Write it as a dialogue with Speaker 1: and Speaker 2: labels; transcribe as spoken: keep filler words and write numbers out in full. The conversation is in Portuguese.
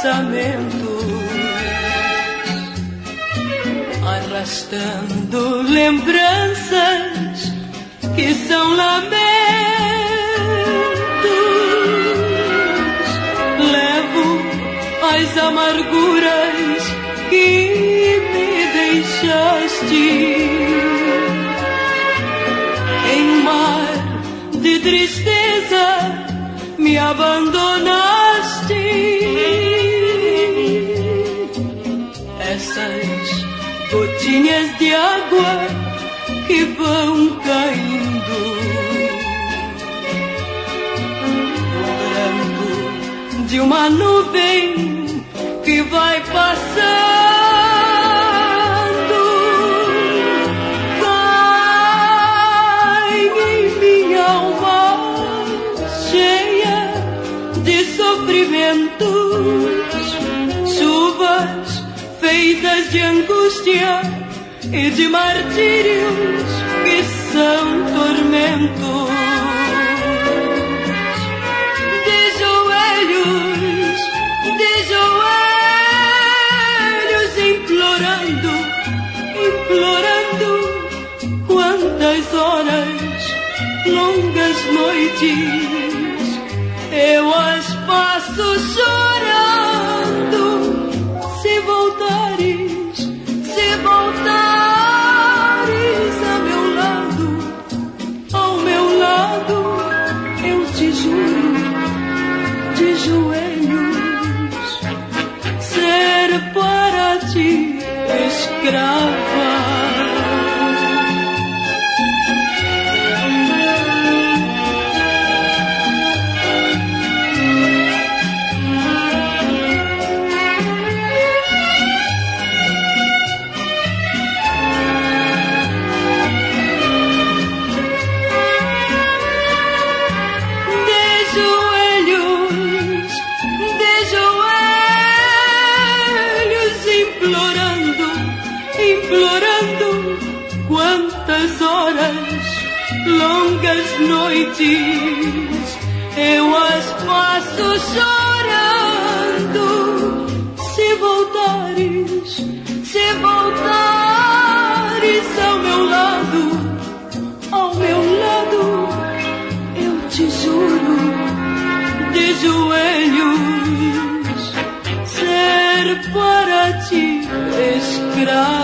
Speaker 1: pensamentos, arrastando lembranças que são lamentos. Levo as amarguras que me deixaste em um mar de tristeza, me abandonaste. Essas gotinhas de água que vão caindo no branco de uma nuvem que vai passando, cai em minha alma cheia de sofrimentos, chuvas feitas de angústia e de martírios que são tormentos. De joelhos, de joelhos, implorando, implorando, quantas horas, longas noites, eu as passo chorando. Se voltares, se voltares a meu lado, ao meu lado, eu te juro, de joelhos, ser para ti escrava. Implorando, quantas horas, longas noites, eu as passo chorando. Se voltares, se voltares ao meu lado, ao meu lado, eu te juro, de joelhos, ser para ti escravo.